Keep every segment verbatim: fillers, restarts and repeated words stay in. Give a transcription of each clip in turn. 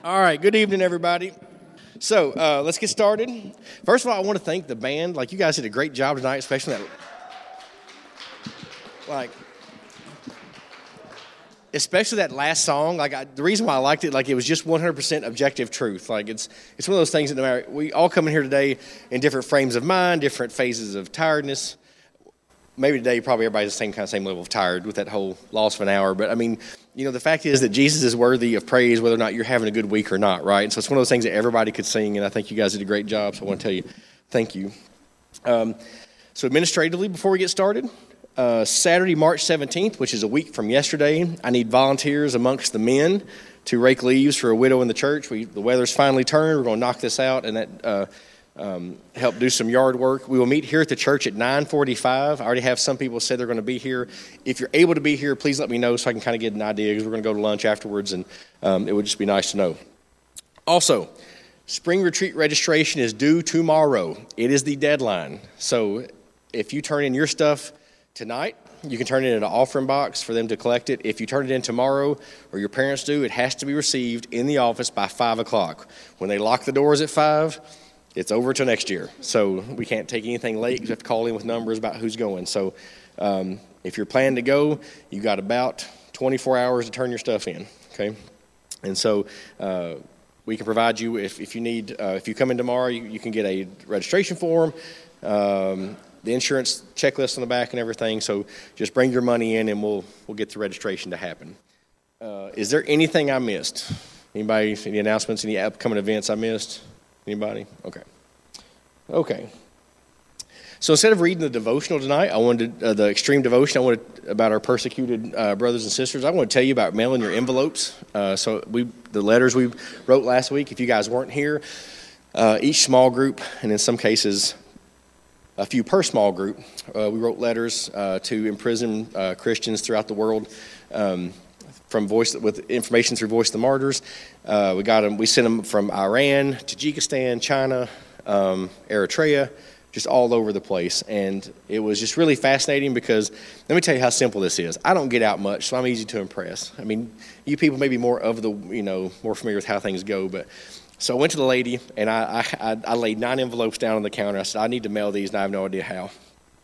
All right, good evening, everybody. So uh, let's get started. First of all, I want to thank the band. Like, you guys did a great job tonight, especially that, like, especially that last song. Like, I, the reason why I liked it, like, it was just one hundred percent objective truth. Like, it's it's one of those things that no matter, we all come in here today in different frames of mind, different phases of tiredness. Maybe today probably everybody's the same kind of same level of tired with that whole loss of an hour. But I mean, you know, the fact is that Jesus is worthy of praise whether or not you're having a good week or not, right? And so it's one of those things that everybody could sing, and I think you guys did a great job, so I want to tell you thank you. Um, so administratively, before we get started, uh, Saturday, March seventeenth, which is a week from yesterday, I need volunteers amongst the men to rake leaves for a widow in the church. We, the weather's finally turned. We're going to knock this out, and that uh, um, help do some yard work. We will meet here at the church at nine forty-five. I already have some people say they're going to be here. If you're able to be here, please let me know so I can kind of get an idea, because we're going to go to lunch afterwards, and um, it would just be nice to know. Also, spring retreat registration is due tomorrow. It is the deadline. So if you turn in your stuff tonight, you can turn it in an offering box for them to collect it. If you turn it in tomorrow, or your parents do, it has to be received in the office by five o'clock. When they lock the doors at five, it's over till next year. So we can't take anything late, because we have to call in with numbers about who's going. So um, if you're planning to go, you got about twenty-four hours to turn your stuff in, okay? And so uh, we can provide you, if, if you need, uh, if you come in tomorrow, you, you can get a registration form, um, the insurance checklist on the back and everything. So just bring your money in, and we'll we'll get the registration to happen. Uh, is there anything I missed? Anybody, any announcements, any upcoming events I missed? Anybody? Okay. Okay. So instead of reading the devotional tonight, I wanted uh, the extreme devotion. I wanted about our persecuted uh, brothers and sisters. I want to tell you about mailing your envelopes. Uh, so we, the letters we wrote last week. If you guys weren't here, uh, each small group, and in some cases, a few per small group, uh, we wrote letters uh, to imprisoned uh, Christians throughout the world. Um, From voice with information through Voice of the Martyrs, uh, we got them. We sent them from Iran, Tajikistan, China, um, Eritrea, just all over the place. And it was just really fascinating, because let me tell you how simple this is. I don't get out much, so I'm easy to impress. I mean, you people may be more of the, you know, more familiar with how things go. But so I went to the lady, and I, I, I laid nine envelopes down on the counter. I said, I need to mail these, and I have no idea how.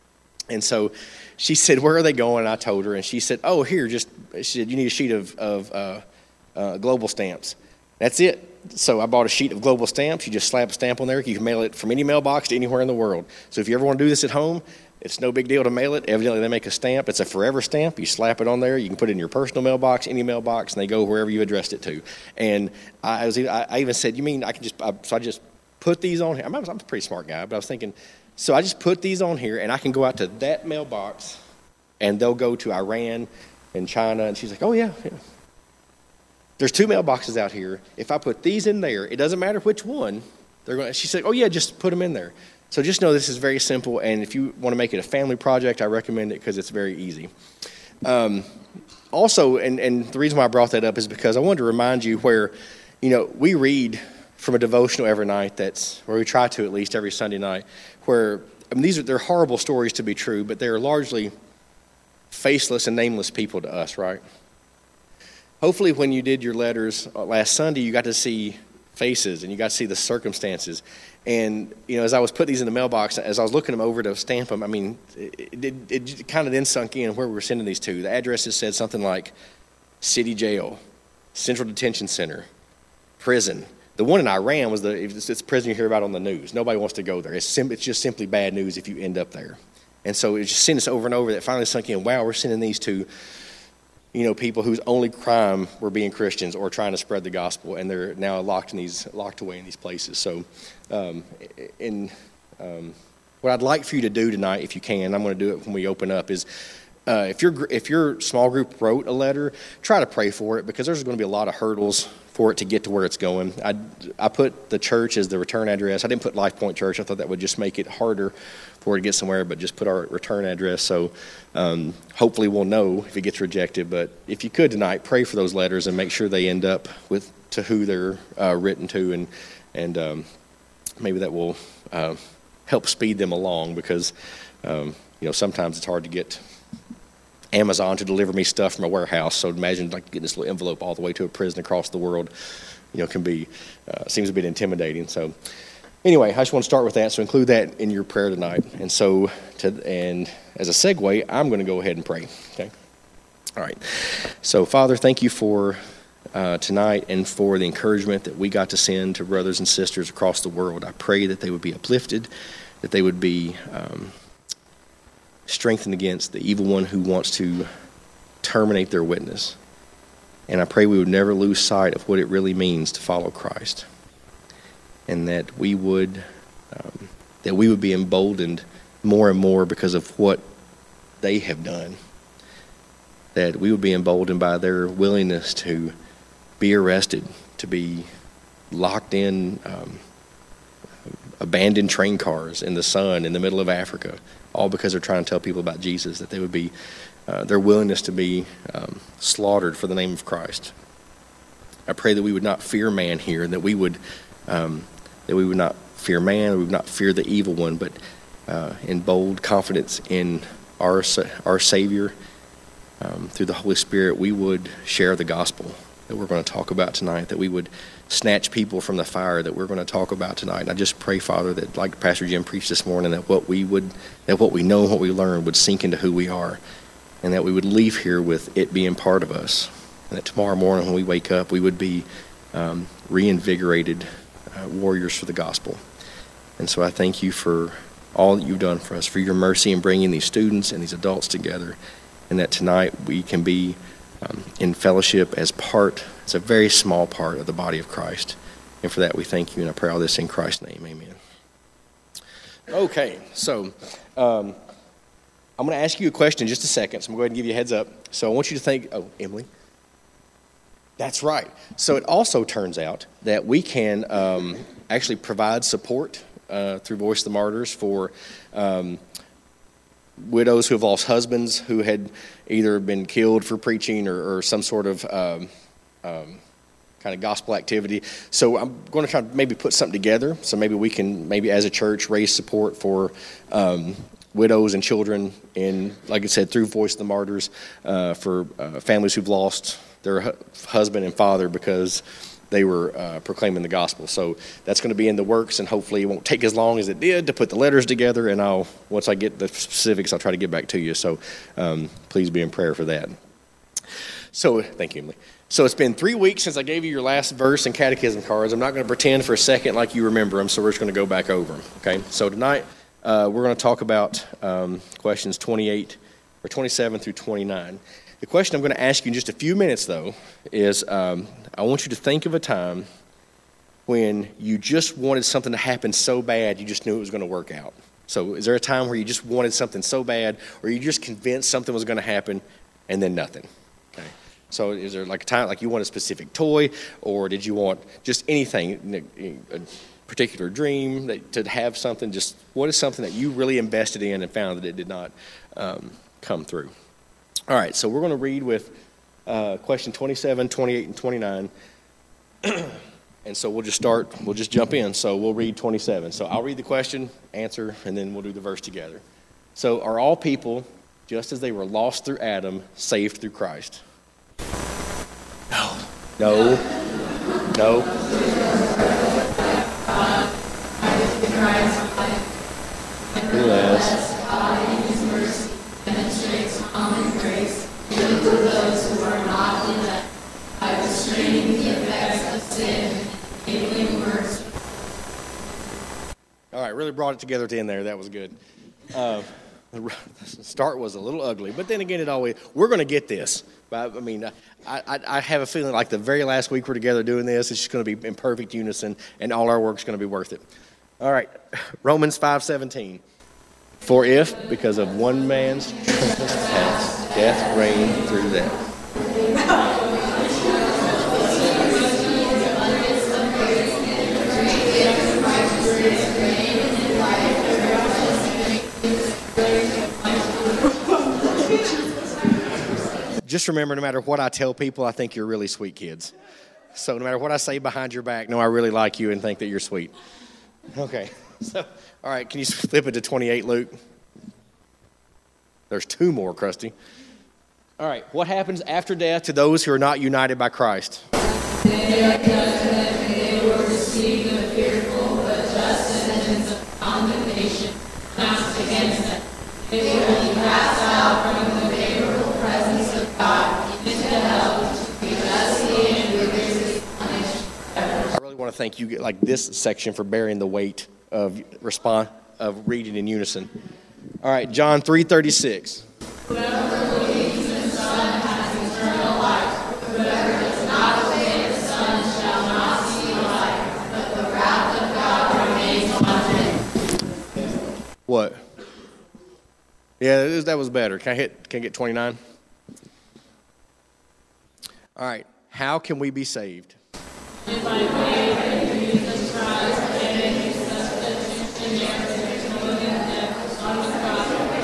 And so she said, where are they going? And I told her, and she said, oh, here, just, she said, you need a sheet of, of uh, uh, global stamps. That's it. So I bought a sheet of global stamps. You just slap a stamp on there. You can mail it from any mailbox to anywhere in the world. So if you ever want to do this at home, it's no big deal to mail it. Evidently, they make a stamp. It's a forever stamp. You slap it on there. You can put it in your personal mailbox, any mailbox, and they go wherever you addressed it to. And I was, I even said, you mean I can just, I, so I just put these on here. I'm, I'm a pretty smart guy, but I was thinking, so I just put these on here, and I can go out to that mailbox, and they'll go to Iran and China. And she's like, oh, yeah, yeah. There's two mailboxes out here. If I put these in there, it doesn't matter which one. They're going. She said, oh, yeah, just put them in there. So just know this is very simple, and if you want to make it a family project, I recommend it, because it's very easy. Um, also, and, and the reason why I brought that up is because I wanted to remind you where, you know, we read from a devotional every night, that's where we try to at least every Sunday night, where, I mean, these are, they're horrible stories to be true, but they're largely faceless and nameless people to us, right? Hopefully when you did your letters last Sunday, you got to see faces, and you got to see the circumstances. And, you know, as I was putting these in the mailbox, as I was looking them over to stamp them, I mean, it, it, it kind of then sunk in where we were sending these to. The addresses said something like city jail, central detention center, prison. The one in Iran was the it's, it's prison you hear about on the news. Nobody wants to go there. It's, sim, it's just simply bad news if you end up there. And so it just sent us over and over. That finally sunk in. Wow, we're sending these to, you know, people whose only crime were being Christians or trying to spread the gospel, and they're now locked in these locked away in these places. So, um, in um, what I'd like for you to do tonight, if you can, I'm going to do it when we open up, is uh, if your if your small group wrote a letter, try to pray for it, because there's going to be a lot of hurdles for it to get to where it's going. I, I put the church as the return address. I didn't put Life Point Church. I thought that would just make it harder for it to get somewhere, but just put our return address. So um, hopefully we'll know if it gets rejected. But if you could tonight, pray for those letters and make sure they end up with to who they're uh, written to, and and um, maybe that will uh, help speed them along, because um, you know, sometimes it's hard to get Amazon to deliver me stuff from a warehouse. So imagine like getting this little envelope all the way to a prison across the world. you know, can be, uh, seems a bit intimidating. So anyway, I just want to start with that. So include that in your prayer tonight. And so, to, and as a segue, I'm going to go ahead and pray. Okay. All right. So Father, thank you for uh, tonight and for the encouragement that we got to send to brothers and sisters across the world. I pray that they would be uplifted, that they would be um, strengthened against the evil one who wants to terminate their witness. And I pray we would never lose sight of what it really means to follow Christ, and that we would um, that we would be emboldened more and more because of what they have done. That we would be emboldened by their willingness to be arrested, to be locked in um, abandoned train cars in the sun in the middle of Africa, all because they're trying to tell people about Jesus. That they would be uh, their willingness to be um, slaughtered for the name of Christ. I pray that we would not fear man here, and that we would um, that we would not fear man, we would not fear the evil one, but uh, in bold confidence in our our Savior, um, through the Holy Spirit, we would share the gospel that we're going to talk about tonight, that we would snatch people from the fire that we're going to talk about tonight. And I just pray, Father, that like Pastor Jim preached this morning, that what we would, that what we know and what we learn would sink into who we are, and that we would leave here with it being part of us, and that tomorrow morning when we wake up, we would be um, reinvigorated uh, warriors for the gospel. And so I thank you for all that you've done for us, for your mercy in bringing these students and these adults together, and that tonight we can be um, in fellowship as part, as a very small part of the body of Christ. And for that we thank you, and I pray all this in Christ's name. Amen. Okay, so um, I'm going to ask you a question in just a second, so I'm going to go ahead and give you a heads up. So I want you to think, oh, Emily. That's right. So it also turns out that we can um, actually provide support uh, through Voice of the Martyrs for um, widows who have lost husbands who had either been killed for preaching or, or some sort of um, um, kind of gospel activity. So I'm going to try to maybe put something together. So maybe we can, maybe as a church, raise support for um, widows and children, and like I said, through Voice of the Martyrs, uh, for uh, families who've lost their hu- husband and father because they were uh, proclaiming the gospel. So that's going to be in the works, and hopefully it won't take as long as it did to put the letters together, and I'll, once I get the specifics, I'll try to get back to you. So um, please be in prayer for that. So thank you, Emily. So it's been three weeks since I gave you your last verse and catechism cards. I'm not going to pretend for a second like you remember them, so we're just going to go back over them. Okay. So tonight uh, we're going to talk about um, questions twenty-eight or twenty-seven through twenty-nine. The question I'm going to ask you in just a few minutes, though, is um, I want you to think of a time when you just wanted something to happen so bad you just knew it was going to work out. So is there a time where you just wanted something so bad, or you just convinced something was going to happen and then nothing? Okay. So is there like a time, like you want a specific toy, or did you want just anything, a particular dream that to have something? Just what is something that you really invested in and found that it did not um, come through? All right, so we're going to read with uh, question twenty-seven, twenty-eight, and twenty-nine. And so we'll just start, we'll just jump in. So we'll read twenty-seven. So I'll read the question, answer, and then we'll do the verse together. So are all people, just as they were lost through Adam, saved through Christ? No. No. No. Unless those who are not elect by restraining the effects of sin, enabling words. All right, really brought it together at the end there. That was good. Uh, the start was a little ugly, but then again, it always, we're going to get this. I, I mean, I, I, I have a feeling like the very last week we're together doing this, it's just going to be in perfect unison, and all our work's going to be worth it. All right, Romans five seventeen. For if, because of one man's trespass, death reigned through them. Just remember, no matter what I tell people, I think you're really sweet kids. So no matter what I say behind your back, no, I really like you and think that you're sweet. Okay. So, all right, can you flip it to twenty-eight, Luke? There's two more, Krusty. All right, what happens after death to those who are not united by Christ? Death. day of judgment, and they will receive the fearful but just sentence of condemnation pronounced against them. They will be cast out from the favorable presence of God into hell to be justly and rigorously punished forever. I really want to thank you, like this section, for bearing the weight of respond of reading in unison. All right, John three thirty-six. Whoever believes in the Son has eternal life. Whoever does not obey the Son shall not see life, but the wrath of God remains on him. What? Yeah, that was- that was better. Can I hit? Can I get twenty-nine? All right. How can we be saved? If I believe in Jesus Christ and in his substitution narrative, knowing that the Son of God,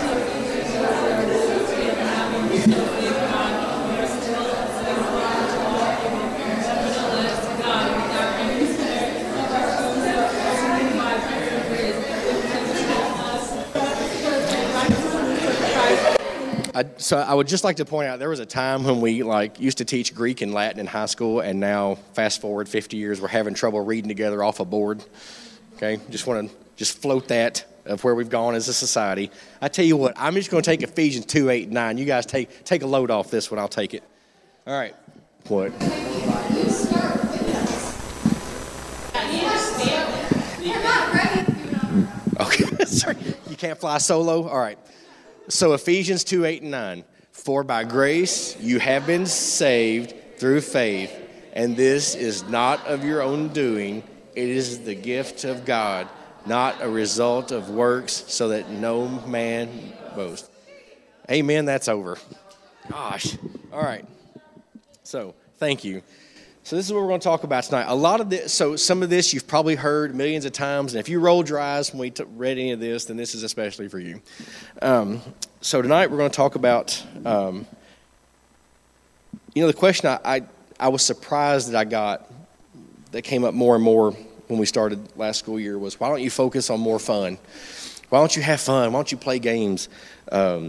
I, so I would just like to point out there was a time when we like used to teach Greek and Latin in high school, and now fast forward fifty years, we're having trouble reading together off a board. Okay, just want to just float that of where we've gone as a society. I tell you what, I'm just going to take Ephesians two, eight, and nine. You guys take take a load off this one. I'll take it. All right. What? Okay, sorry. You can't fly solo? All right. So Ephesians two, eight, and nine. For by grace you have been saved through faith, and this is not of your own doing. It is the gift of God, not a result of works, so that no man boast. Amen, that's over. Gosh. All right. So, thank you. So this is what we're going to talk about tonight. A lot of this, so some of this you've probably heard millions of times, and if you rolled your eyes when we t- read any of this, then this is especially for you. Um, so tonight we're going to talk about, um, you know, the question I, I I was surprised that I got that came up more and more when we started last school year was, why don't you focus on more fun? Why don't you have fun? Why don't you play games? Um,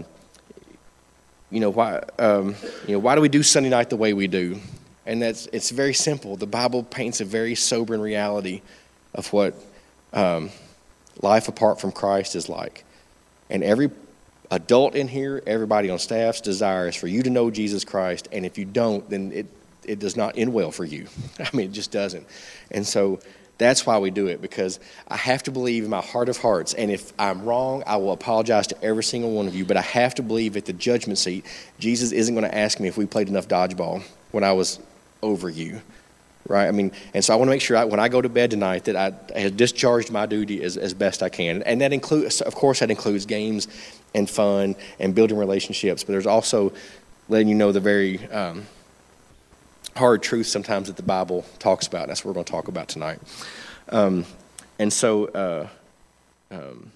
you know why? Um, you know why do we do Sunday night the way we do? And that's it's very simple. The Bible paints a very sobering reality of what um, life apart from Christ is like. And every adult in here, everybody on staff's desire is for you to know Jesus Christ. And if you don't, then it, it does not end well for you. I mean, it just doesn't. And so that's why we do it, because I have to believe in my heart of hearts. And if I'm wrong, I will apologize to every single one of you. But I have to believe at the judgment seat, Jesus isn't going to ask me if we played enough dodgeball when I was over you, right? I mean, and so I want to make sure I, when I go to bed tonight that I, I have discharged my duty as, as best I can. And that includes, of course, that includes games and fun and building relationships. But there's also letting you know the very um, hard truth sometimes that the Bible talks about. That's what we're going to talk about tonight. Um, and so uh, um,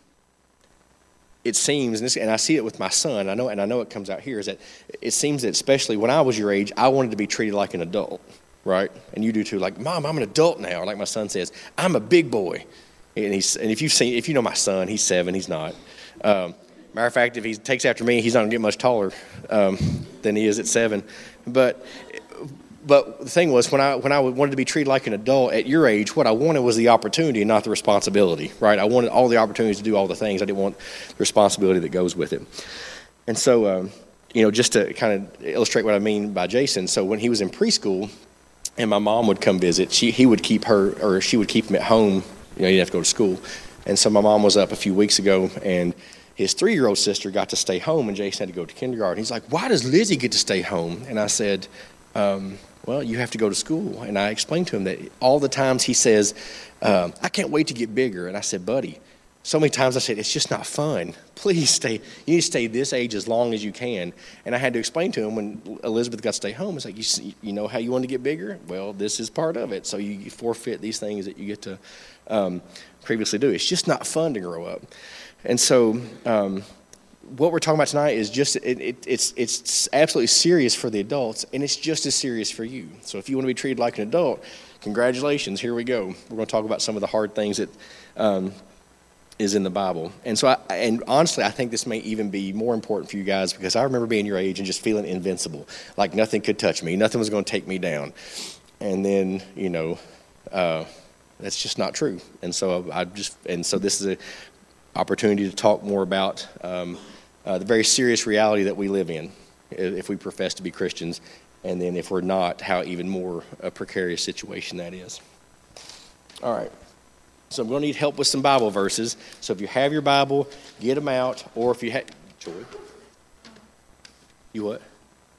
it seems, and, this, and I see it with my son, I know, and I know it comes out here, is that it seems that especially when I was your age, I wanted to be treated like an adult, right? And you do too, like, Mom, I'm an adult now. Or like my son says, I'm a big boy. And he's, and if you've seen, if you know my son, he's seven, he's not. Um, matter of fact, if he takes after me, he's not going to get much taller um, than he is at seven. But But the thing was, when I when I wanted to be treated like an adult at your age, what I wanted was the opportunity and not the responsibility, right? I wanted all the opportunities to do all the things. I didn't want the responsibility that goes with it. And so, um, you know, just to kind of illustrate what I mean by Jason, so when he was in preschool and my mom would come visit, she he would keep her, or she would keep him at home. You know, he didn't have to go to school. And so my mom was up a few weeks ago, and his three-year-old sister got to stay home, and Jason had to go to kindergarten. He's like, why does Lizzie get to stay home? And I said, um, well, you have to go to school. And I explained to him that all the times he says, um, I can't wait to get bigger. And I said, buddy, so many times I said, it's just not fun. Please stay. You need to stay this age as long as you can. And I had to explain to him when Elizabeth got to stay home, it's like, you, you know how you want to get bigger? Well, this is part of it. So you forfeit these things that you get to um, previously do. It's just not fun to grow up. And so um, what we're talking about tonight is just, it, it, it's it's absolutely serious for the adults, and it's just as serious for you. So if you want to be treated like an adult, congratulations, here we go. We're going to talk about some of the hard things that um, is in the Bible. And so, I, and honestly, I think this may even be more important for you guys, because I remember being your age and just feeling invincible, like nothing could touch me, nothing was going to take me down. and then, you know, uh, that's just not true. And so I just, and so this is an opportunity to talk more about um, uh, the very serious reality that we live in if we profess to be Christians, and then if we're not, how even more a precarious situation that is. All right. So I'm going to need help with some Bible verses. So if you have your Bible, get them out, or if you have, Joy, you what?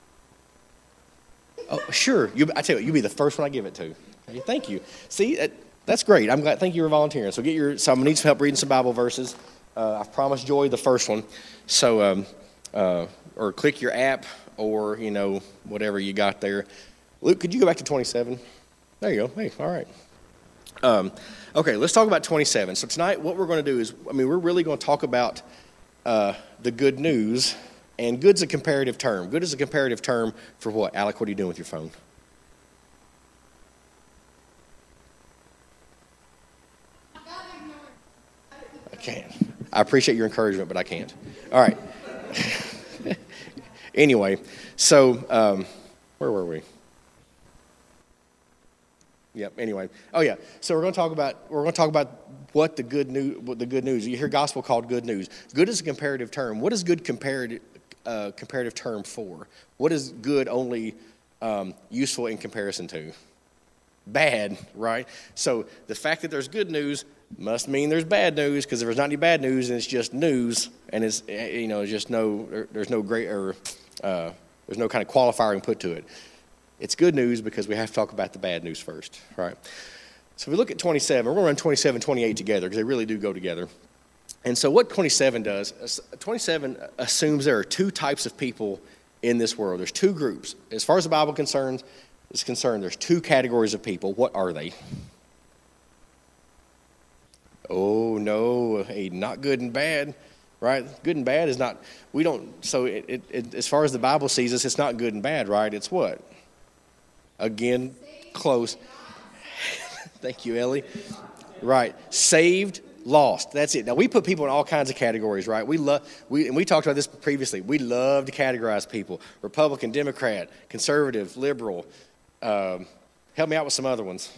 Oh, sure. You, I tell you, you'll be the first one I give it to. Okay, thank you. See, that, that's great. I'm glad. Thank you for volunteering. So get your. So I'm gonna need some help reading some Bible verses. Uh, I've promised Joy the first one. So, um, uh, or click your app, or you know whatever you got there. Luke, could you go back to twenty-seven? There you go. Hey, all right. Um, okay, let's talk about twenty-seven. So tonight, what we're going to do is, I mean, we're really going to talk about uh, the good news. And good's a comparative term. Good is a comparative term for what? Alec, what are you doing with your phone? I can't. I appreciate your encouragement, but I can't. All right. Anyway, so um, where were we? Yep. Anyway, oh yeah. So we're going to talk about we're going to talk about what the good news. What the good news. You hear gospel called good news. Good is a comparative term. What is good comparative uh, comparative term for? What is good only um, useful in comparison to? Bad, right? So the fact that there's good news must mean there's bad news, because if there's not any bad news and it's just news and it's you know just no there's no great or uh, there's no kind of qualifier put to it. It's good news because we have to talk about the bad news first, right? So if we look at twenty-seven, we're going to run twenty-seven, twenty-eight together because they really do go together. And so what twenty-seven does, twenty-seven assumes there are two types of people in this world. There's two groups. As far as the Bible concerns, is concerned, there's two categories of people. What are they? Oh, no, hey, not good and bad, right? Good and bad is not, we don't, so it, it, it, as far as the Bible sees us, it's not good and bad, right? It's what? Again, close. Thank you, Ellie. Right. Saved, lost. That's it. Now, we put people in all kinds of categories, right? We love, we and we talked about this previously. We love to categorize people. Republican, Democrat, conservative, liberal. Um, help me out with some other ones.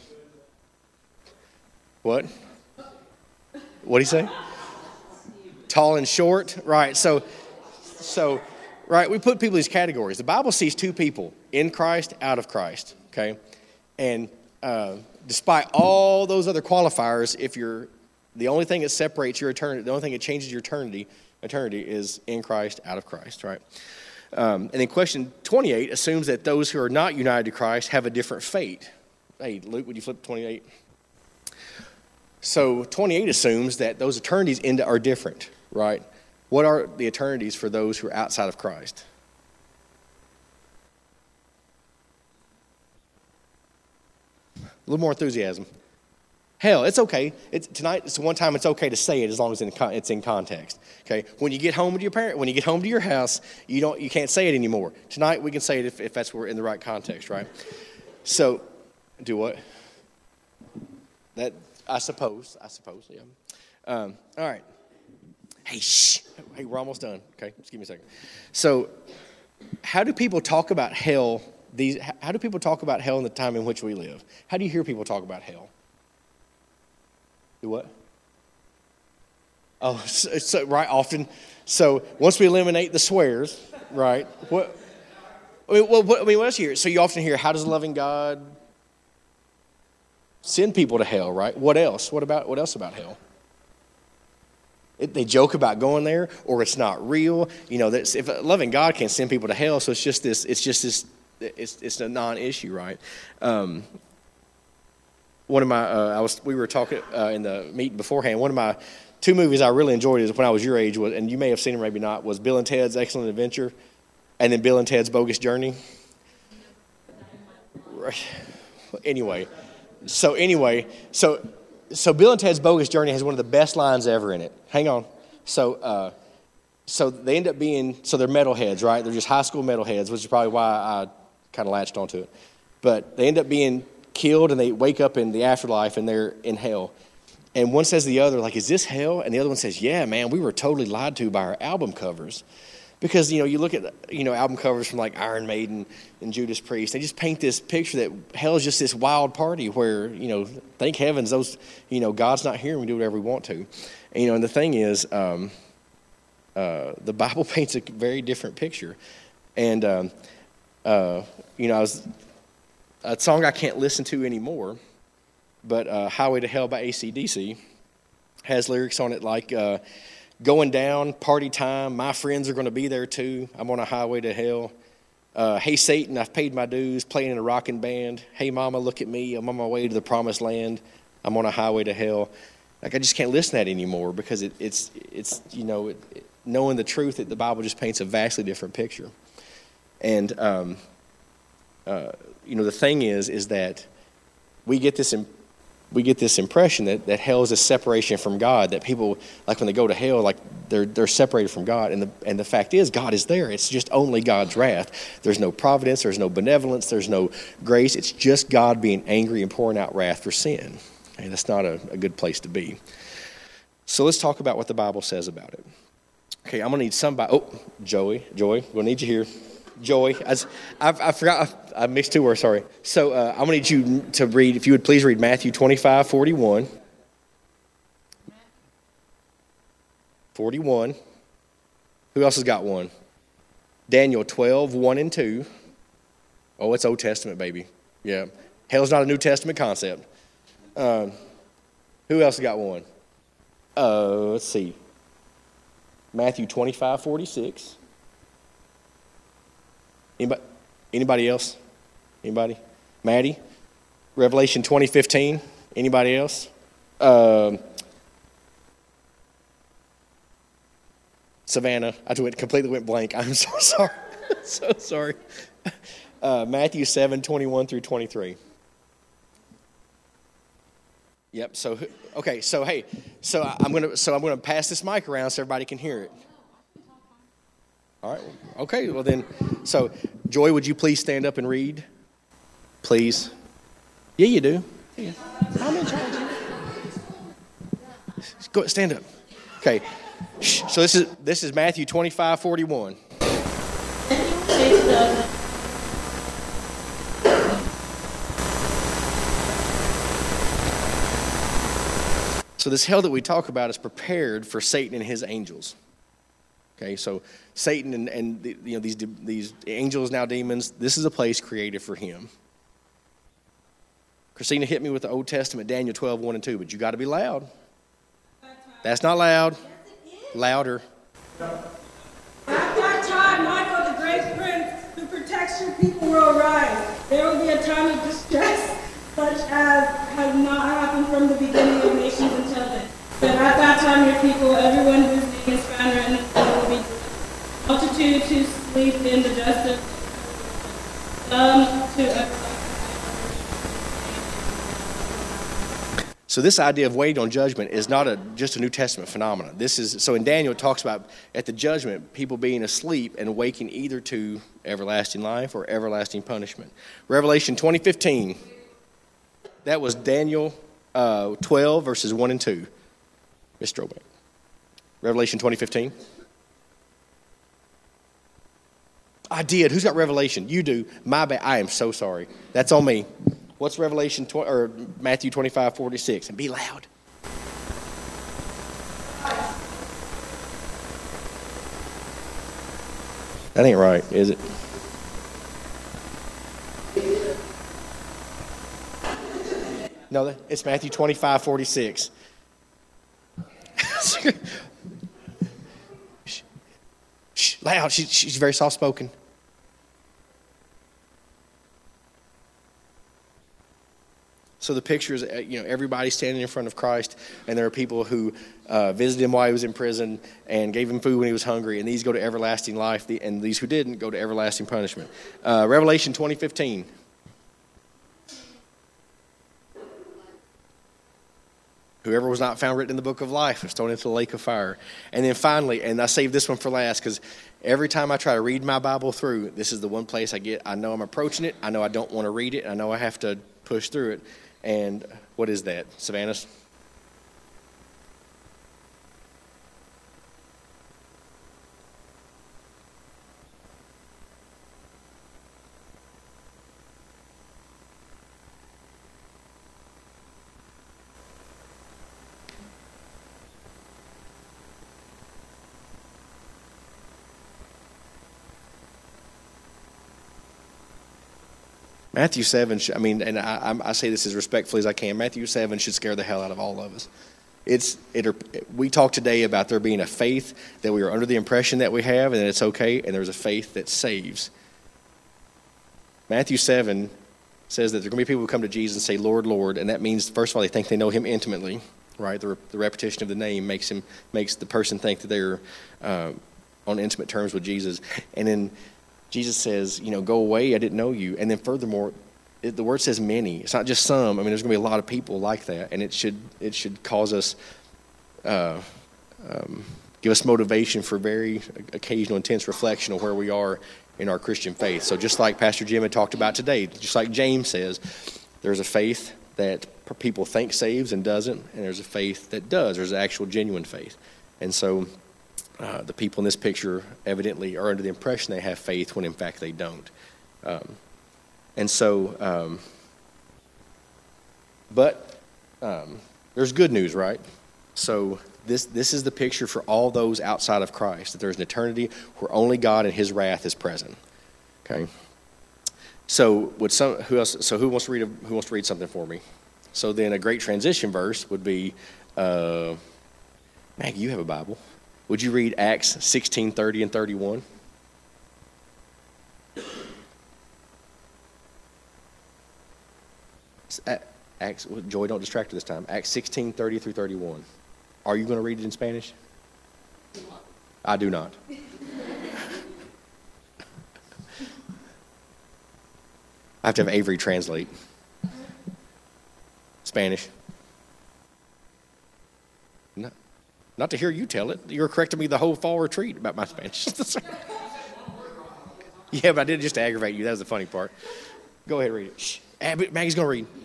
What? What did he say? Tall and short. Right. So, so, right, we put people in these categories. The Bible sees two people, in Christ, out of Christ, okay? And uh, despite all those other qualifiers, if you're, the only thing that separates your eternity, the only thing that changes your eternity, eternity is in Christ, out of Christ, right? Um, and then question twenty-eight assumes that those who are not united to Christ have a different fate. Hey, Luke, would you flip to twenty-eight? So twenty-eight assumes that those eternities into are different, right? What are the eternities for those who are outside of Christ? A little more enthusiasm. Hell, it's okay. It's, tonight, it's the one time it's okay to say it as long as it's in context. Okay, when you get home to your parent, when you get home to your house, you don't, you can't say it anymore. Tonight we can say it if, if that's where we're in the right context, right? So, do what? That I suppose. I suppose. Yeah. Um, all right. Hey, shh. Hey, we're almost done. Okay, just give me a second. So, how do people talk about hell? These. How do people talk about hell in the time in which we live? How do you hear people talk about hell? Do what? Oh, so, so right. Often. So once we eliminate the swears, right? What? I mean, what, what, I mean, what else you hear? So you often hear, "How does a loving God send people to hell?" Right? What else? What about? What else about hell? It, they joke about going there, or it's not real. You know, that's, if a loving God can send people to hell, so it's just this. It's just this. It's it's a non-issue, right? Um, one of my, uh, I was, we were talking uh, in the meeting beforehand. One of my two movies I really enjoyed is when I was your age, was, and you may have seen it, maybe not, was Bill and Ted's Excellent Adventure, and then Bill and Ted's Bogus Journey. Right. Anyway, so anyway, so so Bill and Ted's Bogus Journey has one of the best lines ever in it. Hang on. So, uh, so they end up being, so they're metalheads, right? They're just high school metalheads, which is probably why I kind of latched onto it. But they end up being killed, and they wake up in the afterlife, and they're in hell. And one says to the other, like, "Is this hell?" And the other one says, "Yeah, man, we were totally lied to by our album covers, Because, you know, you look at, you know, album covers from like Iron Maiden and Judas Priest. They just paint this picture that hell is just this wild party where, you know, thank heavens those, you know, God's not here and we do whatever we want to. And, you know, and the thing is, um, uh, the Bible paints a very different picture. And, um, uh, you know, I was, a song I can't listen to anymore, but uh, Highway to Hell by A C D C has lyrics on it like, uh, going down, party time, my friends are going to be there too, I'm on a highway to hell. Uh, hey, Satan, I've paid my dues, playing in a rocking band. Hey, mama, look at me, I'm on my way to the promised land. I'm on a highway to hell. Like, I just can't listen to that anymore because it, it's, it's you know, it, it, knowing the truth that the Bible just paints a vastly different picture. And, um, uh, you know, the thing is, is that we get this imp- we get this impression that, that hell is a separation from God, that people, like when they go to hell, like they're they're separated from God. And the and the fact is, God is there. It's just only God's wrath. There's no providence. There's no benevolence. There's no grace. It's just God being angry and pouring out wrath for sin. And that's not a, a good place to be. So let's talk about what the Bible says about it. Okay, I'm going to need somebody. Oh, Joey, Joey, we'll need you here. Joey, I, I, I forgot, I, I mixed two words, sorry. So uh, I'm going to need you to read, if you would please read Matthew twenty-five, forty-one. forty-one. Who else has got one? Daniel twelve, one and two. Oh, it's Old Testament, baby. Yeah. Hell's not a New Testament concept. Um, who else has got one? Uh, let's see. Matthew twenty-five, forty-six. Anybody, anybody else? Anybody? Maddie? Revelation twenty fifteen. Anybody else? Um, Savannah. I went, completely went blank. I'm so sorry. so sorry. Uh, Matthew seven, twenty-one through twenty-three. Yep. So okay. So hey. So I'm gonna. So I'm gonna pass this mic around so everybody can hear it. All right. Okay. Well then. So Joy, would you please stand up and read, please? Yeah, you do. Yeah. I'm in charge. Go stand up. Okay. So this is this is Matthew twenty-five, forty-one. So this hell that we talk about is prepared for Satan and his angels. Okay, so Satan and, and the, you know these these angels, now demons, this is a place created for him. Christina hit me with the Old Testament, Daniel twelve, one and two, but you got to be loud. That's not loud. Louder. At that time, Michael, the great prince who protects your people, will arise. There will be a time of distress, such as has not happened from the beginning of nations until then. But at that time, your people, everyone whose name is found written in the book, will be multitudes who sleep in the dust of some to everlasting. So this idea of waiting on judgment is not a just a New Testament phenomenon. This is so in Daniel it talks about at the judgment people being asleep and waking either to everlasting life or everlasting punishment. Revelation twenty fifteen. That was Daniel uh, twelve verses one and two. Miz Strobeck. Revelation twenty fifteen. I did. Who's got Revelation? You do. My bad. I am so sorry. That's on me. What's Revelation twenty or Matthew twenty-five, forty-six? And be loud. That ain't right, is it? No, it's Matthew twenty-five, forty-six. shh, shh, loud. She, she's very soft-spoken. So the picture is, you know, everybody standing in front of Christ, and there are people who uh, visited him while he was in prison and gave him food when he was hungry, and these go to everlasting life, and these who didn't go to everlasting punishment. Uh, Revelation twenty fifteen. Whoever was not found written in the book of life was thrown into the lake of fire. And then finally, and I saved this one for last because every time I try to read my Bible through, this is the one place I get, I know I'm approaching it, I know I don't want to read it, I know I have to push through it. And what is that? Savannah? Matthew seven, I mean, and I, I say this as respectfully as I can, Matthew seven should scare the hell out of all of us. It's it. We talked today about there being a faith that we are under the impression that we have and that it's okay, and there's a faith that saves. Matthew seven says that there are going to be people who come to Jesus and say, Lord, Lord, and that means, first of all, they think they know him intimately, right? The, the repetition of the name makes him makes the person think that they're uh, on intimate terms with Jesus. And then Jesus says, you know, go away, I didn't know you. And then furthermore, it, the word says many. It's not just some. I mean, there's going to be a lot of people like that, and it should it should cause us, uh, um, give us motivation for very occasional, intense reflection on where we are in our Christian faith. So just like Pastor Jim had talked about today, just like James says, there's a faith that people think saves and doesn't, and there's a faith that does. There's actual genuine faith. And so uh, the people in this picture evidently are under the impression they have faith when in fact they don't. Um, and so, um, but um, there's good news, right? So this this is the picture for all those outside of Christ, that there's an eternity where only God and his wrath is present. Okay? So would some who else so who wants to read a, who wants to read something for me? So then a great transition verse would be uh, Maggie, you have a Bible. Would you read Acts sixteen, thirty and thirty-one? Acts, Joy, don't distract her this time. Acts sixteen, thirty through thirty-one. Are you going to read it in Spanish? I do not. I have to have Avery translate. Spanish. No, not to hear you tell it. You were correcting me the whole fall retreat about my Spanish. Yeah, but I did it just to aggravate you. That was the funny part. Go ahead and read it. Shh. Maggie's going to read.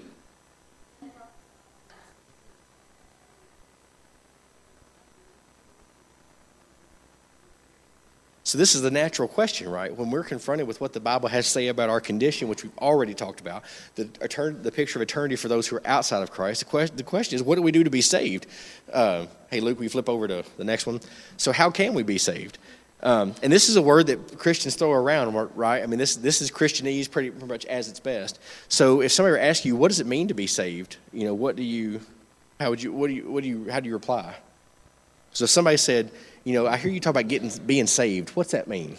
So this is the natural question, right? When we're confronted with what the Bible has to say about our condition, which we've already talked about, the, etern- the picture of eternity for those who are outside of Christ, the question, the question is, what do we do to be saved? Uh, hey, Luke, will you flip over to the next one? So how can we be saved? Um, and this is a word that Christians throw around, right? I mean, this this is Christianese pretty, pretty much as its best. So if somebody were to ask you, what does it mean to be saved? You know, what do you, how would you, what do you, what do you, how do you reply? So if somebody said, you know, I hear you talk about getting being saved. What's that mean?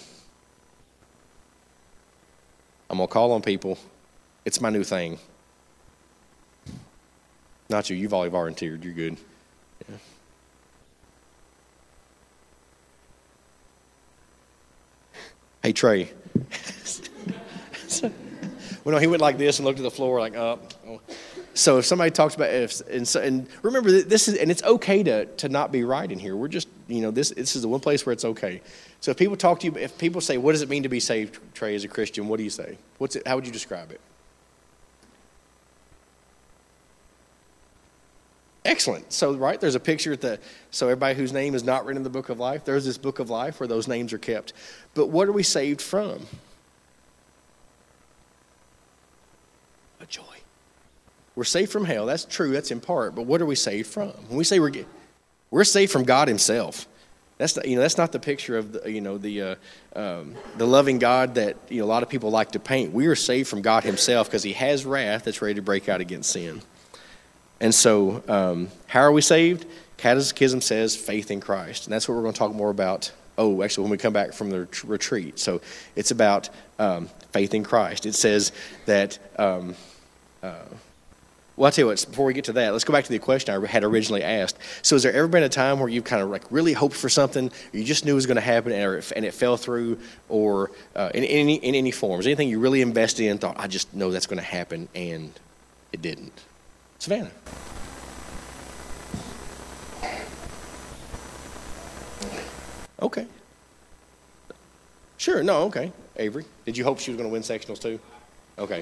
I'm going to call on people. It's my new thing. Not you. You've already volunteered. You're good. Yeah. Hey, Trey. Well, no, he went like this and looked at the floor like, oh. oh. So if somebody talks about, if, and, so, and remember, this is, and it's okay to, to not be right in here. We're just, you know, this this is the one place where it's okay. So if people talk to you, if people say, what does it mean to be saved, Trey, as a Christian, what do you say? What's it? How would you describe it? Excellent. So, right, there's a picture at the, so everybody whose name is not written in the book of life, there's this book of life where those names are kept. But what are we saved from? A joy. We're saved from hell. That's true. That's in part. But what are we saved from? When we say we're we're saved from God Himself, that's not, you know that's not the picture of the, you know the uh, um, the loving God that you know a lot of people like to paint. We are saved from God Himself because He has wrath that's ready to break out against sin. And so, um, how are we saved? Catechism says faith in Christ, and that's what we're going to talk more about. Oh, actually, when we come back from the retreat, so it's about um, faith in Christ. It says that. Um, uh, Well, I'll tell you what, before we get to that, let's go back to the question I had originally asked. So has there ever been a time where you've kind of like really hoped for something, or you just knew it was going to happen and it fell through, or uh, in, in, any, in any form? Is there anything you really invested in and thought, I just know that's going to happen, and it didn't? Savannah. Okay. Sure, no, okay. Avery, did you hope she was going to win sectionals too? Okay.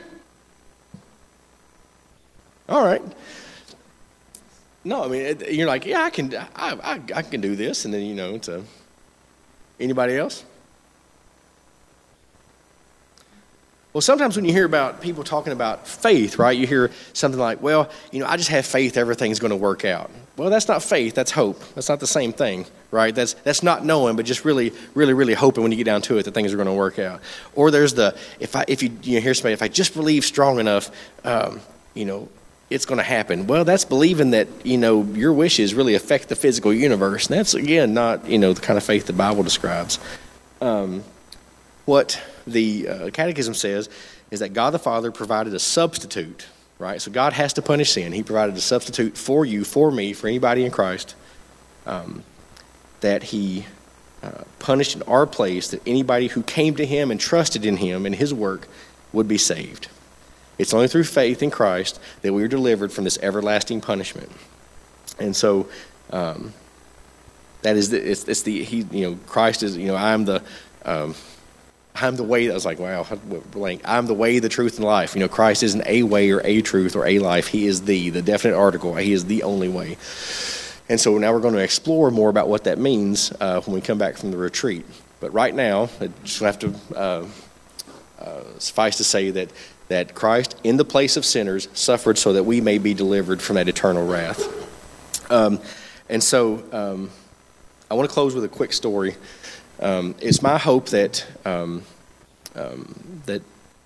All right. No, I mean, it, you're like, yeah, I can, I, I, I can do this, and then you know, it's a. Anybody else? Well, sometimes when you hear about people talking about faith, right, you hear something like, well, you know, I just have faith everything's going to work out. Well, that's not faith, that's hope. That's not the same thing, right? That's that's not knowing, but just really, really, really hoping when you get down to it that things are going to work out. Or there's the, if I if you, you know, hear somebody, if I just believe strong enough, um, you know, it's going to happen. Well, that's believing that, you know, your wishes really affect the physical universe. And that's, again, not, you know, the kind of faith the Bible describes. Um, what the uh, Catechism says is that God the Father provided a substitute, right? So God has to punish sin. He provided a substitute for you, for me, for anybody in Christ, um, that he uh, punished in our place, that anybody who came to him and trusted in him and his work would be saved. It's only through faith in Christ that we are delivered from this everlasting punishment. And so um, that is the, it's, it's the, he, you know, Christ is, you know, I'm the, um, I'm the way. I was like, wow, blank. I'm the way, the truth, and life. You know, Christ isn't a way or a truth or a life. He is the, the definite article. He is the only way. And so now we're going to explore more about what that means uh, when we come back from the retreat. But right now, I just have to uh, uh, suffice to say that that Christ, in the place of sinners, suffered so that we may be delivered from that eternal wrath. Um, and so um, I want to close with a quick story. Um, it's my hope that um, um, that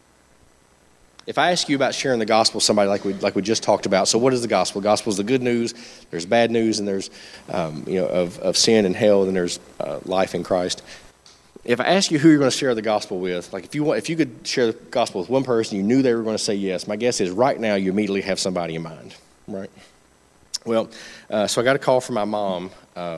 if I ask you about sharing the gospel with somebody like we like we just talked about, so what is the gospel? The gospel is the good news. There's bad news, and there's um, you know of, of sin and hell, and there's uh, life in Christ. If I ask you who you're going to share the gospel with, like if you want, if you could share the gospel with one person, you knew they were going to say yes. My guess is right now you immediately have somebody in mind, right? Well, uh, so I got a call from my mom. Uh,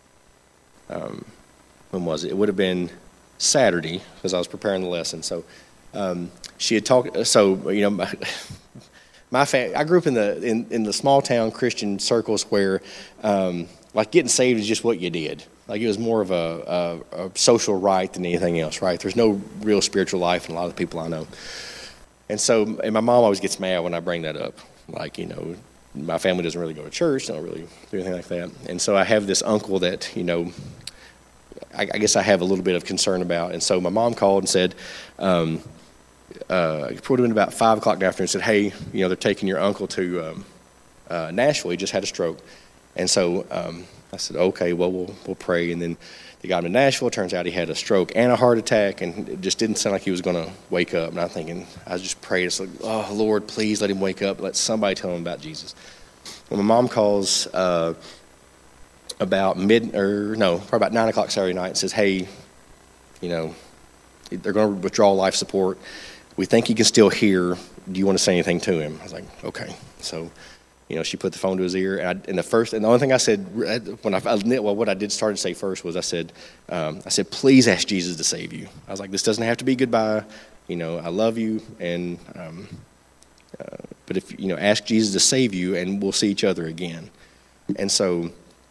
um, when was it? It would have been Saturday because I was preparing the lesson. So um, she had talked. So you know, my, my family. I grew up in the in, in the small town Christian circles where um, like getting saved is just what you did. Like it was more of a, a, a social rite than anything else, right? There's no real spiritual life in a lot of the people I know. And so, and my mom always gets mad when I bring that up. Like, you know, my family doesn't really go to church, don't really do anything like that. And so I have this uncle that, you know, I, I guess I have a little bit of concern about. And so my mom called and said, um, uh, it would have been about five o'clock in the afternoon, and said, hey, you know, they're taking your uncle to um, uh, Nashville. He just had a stroke. And so um, I said, okay, well, we'll we'll pray. And then they got him to Nashville. It turns out he had a stroke and a heart attack, and it just didn't sound like he was going to wake up. And I'm thinking, I just prayed. It's like, oh, Lord, please let him wake up. Let somebody tell him about Jesus. When my mom calls uh, about mid, or no, probably about nine o'clock Saturday night and says, hey, you know, they're going to withdraw life support. We think he can still hear. Do you want to say anything to him? I was like, okay. So, you know, she put the phone to his ear, and, I, and the first, and the only thing I said when I, well, what I did start to say first was I said, um, I said, please ask Jesus to save you. I was like, this doesn't have to be goodbye. You know, I love you, and um, uh, but if you know, ask Jesus to save you, and we'll see each other again. And so,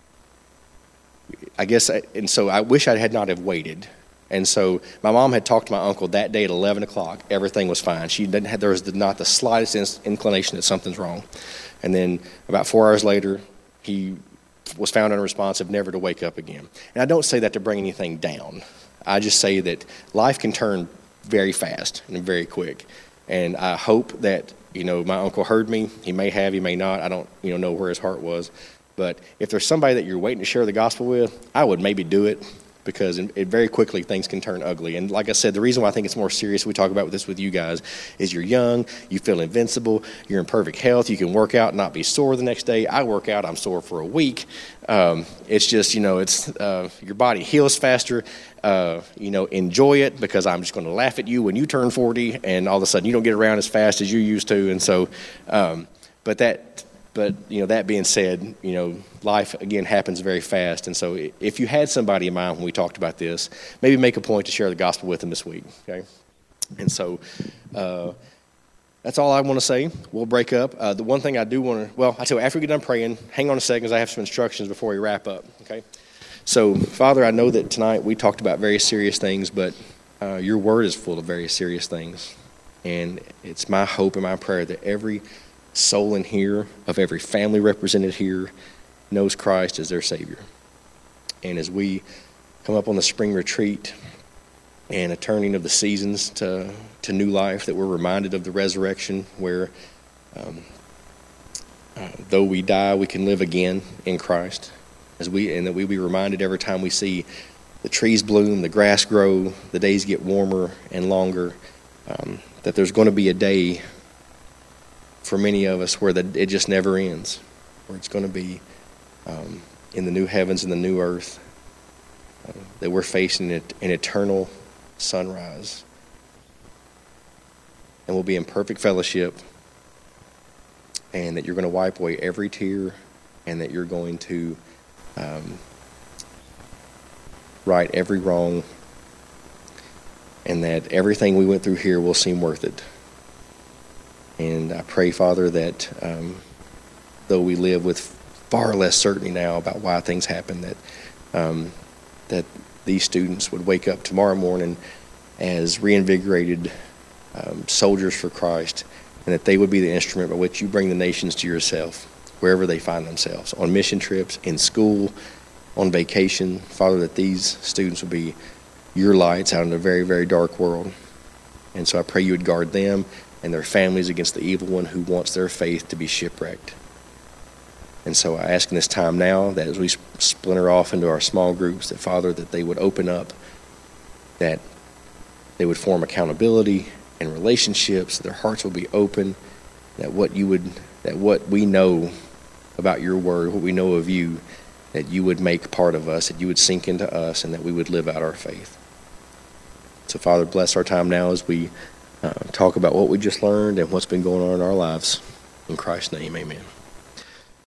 I guess, I, and so I wish I had not have waited. And so my mom had talked to my uncle that day at eleven o'clock. Everything was fine. She didn't have, there was not the slightest inclination that something's wrong. And then about four hours later, he was found unresponsive, never to wake up again. And I don't say that to bring anything down. I just say that life can turn very fast and very quick. And I hope that, you know, my uncle heard me. He may have, he may not. I don't, you know, know where his heart was. But if there's somebody that you're waiting to share the gospel with, I would maybe do it. Because it very quickly things can turn ugly. And like I said, the reason why I think it's more serious, we talk about this with you guys, is you're young, you feel invincible, you're in perfect health, you can work out and not be sore the next day. I work out, I'm sore for a week. Um, it's just, you know, it's uh, your body heals faster. Uh, you know, enjoy it, because I'm just going to laugh at you when you turn forty and all of a sudden you don't get around as fast as you used to. And so, um, but that... But, you know, that being said, you know, life, again, happens very fast. And so if you had somebody in mind when we talked about this, maybe make a point to share the gospel with them this week, okay? And so uh, that's all I want to say. We'll break up. Uh, the one thing I do want to, well, I tell you, after we get done praying, hang on a second, because I have some instructions before we wrap up, okay? So, Father, I know that tonight we talked about very serious things, but uh, your word is full of very serious things. And it's my hope and my prayer that every soul in here, of every family represented here, knows Christ as their Savior. And as we come up on the spring retreat, and a turning of the seasons to, to new life, that we're reminded of the resurrection where um, uh, though we die, we can live again in Christ, as we, and that we be reminded every time we see the trees bloom, the grass grow, the days get warmer and longer, um, that there's going to be a day for many of us where the, it just never ends, where it's going to be um, in the new heavens and the new earth, uh, that we're facing it, an eternal sunrise. And we'll be in perfect fellowship, and that you're going to wipe away every tear, and that you're going to um, right every wrong, and that everything we went through here will seem worth it. And I pray, Father, that um, though we live with far less certainty now about why things happen, that um, that these students would wake up tomorrow morning as reinvigorated um, soldiers for Christ, and that they would be the instrument by which you bring the nations to yourself, wherever they find themselves, on mission trips, in school, on vacation. Father, that these students would be your lights out in a very, very dark world. And so I pray you would guard them and their families against the evil one who wants their faith to be shipwrecked. And so I ask in this time now that as we splinter off into our small groups, that, Father, that they would open up, that they would form accountability and relationships, that their hearts will be open, that what you would, that what we know about your word, what we know of you, that you would make part of us, that you would sink into us, and that we would live out our faith. So, Father, bless our time now as we uh, talk about what we just learned and what's been going on in our lives. In Christ's name, amen.